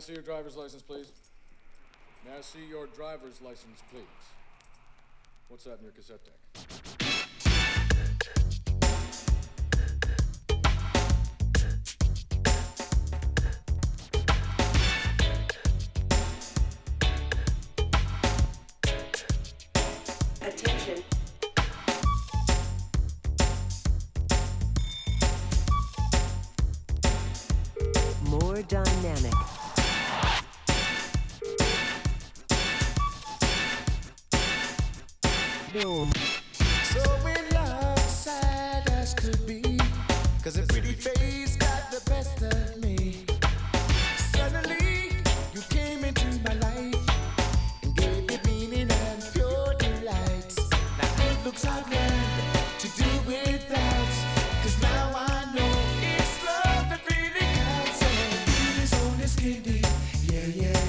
see your driver's license, please? May I see your driver's license, please? What's that in your cassette deck? Attention. More dynamic. Boom. So in love, sad as could be, 'cause a pretty face got the best of me. Suddenly, you came into my life and gave it meaning and pure delight. Now good looks are grand to do without, 'cause now I know it's love that really counts. And it is only skin deep, yeah, yeah.